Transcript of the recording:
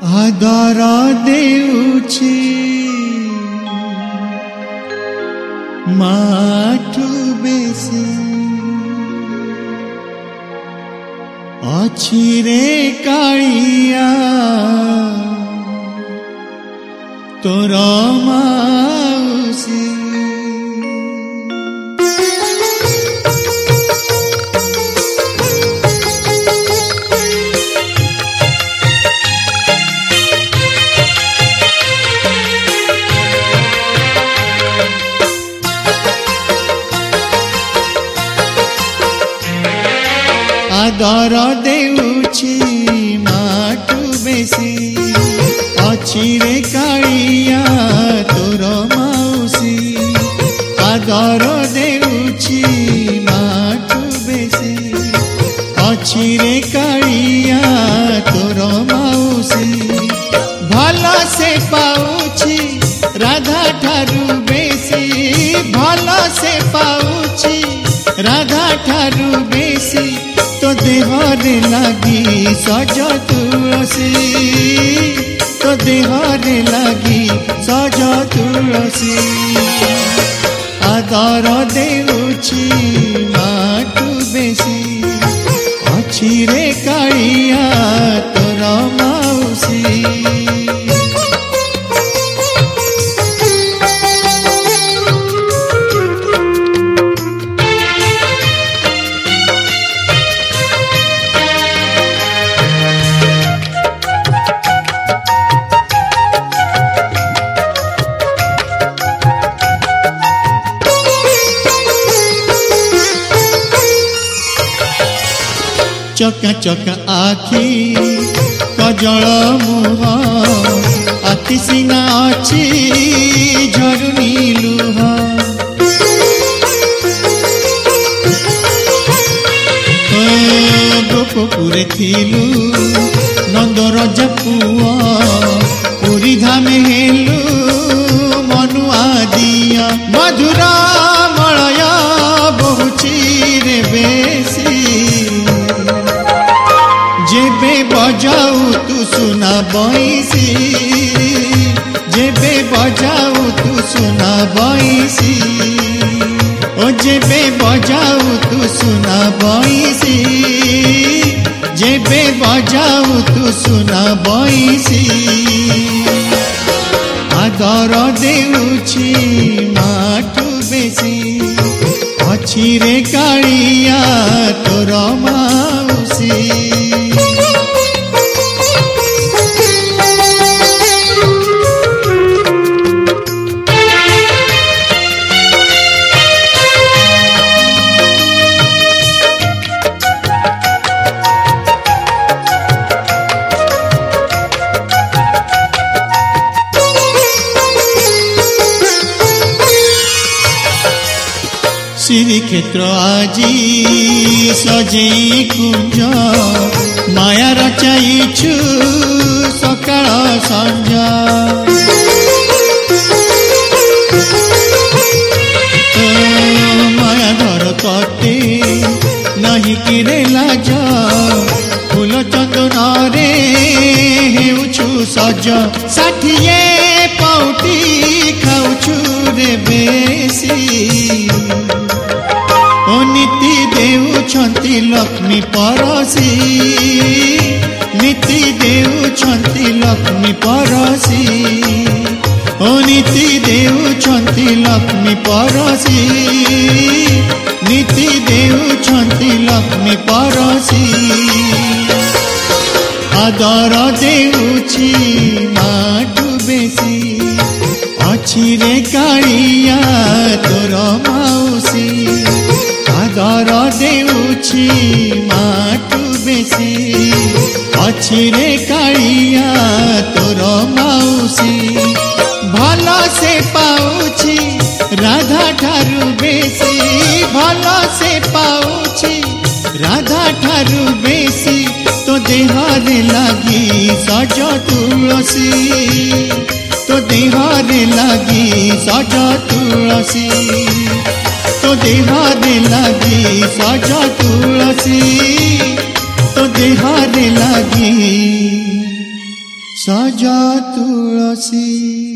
आदर देउछि माठु बेसी अछि रे कालिया तोर माउसी। आदर देउछि माठु बेसी अछि रे कालिया तोर माउसी। आदर देउछि माठु बेसी अछि रे कालिया तोर माउसी। भल से पाउछि राधा ठारू बेसी भल से पाउछि राधा ठारू बेसी तो देहरे लागी सज तुलसी तो देहरे लागी सज तुलसी। आदर देउछि माठु बेसी अछि रे कालिया तोर माउसी। चका चका आखि कजल मुह अति सिंगा अछि झरुनी लुह। गोपपुरे थिलु नंदर जपुआ पुरी धामे हेलु मनुआ दिया मधुर मलय बहुची रे बेसी। जेबे बजाऊ तू सुना बैसी जेबे बजाऊ तू सुना बैसी ओ जेबे बजाऊ तू सुना बैसी जेबे बजाऊ तू सुना बैसी। आदर देउछि माठु बेसी अछि रे कालिया तोर माउसी। श्रीक्षेत्र आजी सजे कुंज माया रचाइछु सकाळ संजा। माया घर कटे नहीं किरे लाज फूल चंदन रे हेउछु सज। षाठिए पौटी खाउछु रे बेसी ओ नीति देउछंती लक्ष्मी परसी नीति देउछंती लक्ष्मी परसी ओ नीति देउछंती लक्ष्मी परसी नीति देउछंती लक्ष्मी परसी। आदर देउछि माठु बेसी अछि रे कालिया तोर माउसी। आदर देउछि माठु बेसी अछि रे कालिया तोर माउसी। भल से पाउछि राधा ठारू बेसी भल से पाउछि राधा ठारू बेसी तो देहरे लागी सज तुलसी तो देहरे लागी सज तुलसी तो देहरे लागी सज तुलसी तो देहरे लागी सजा तुलसी।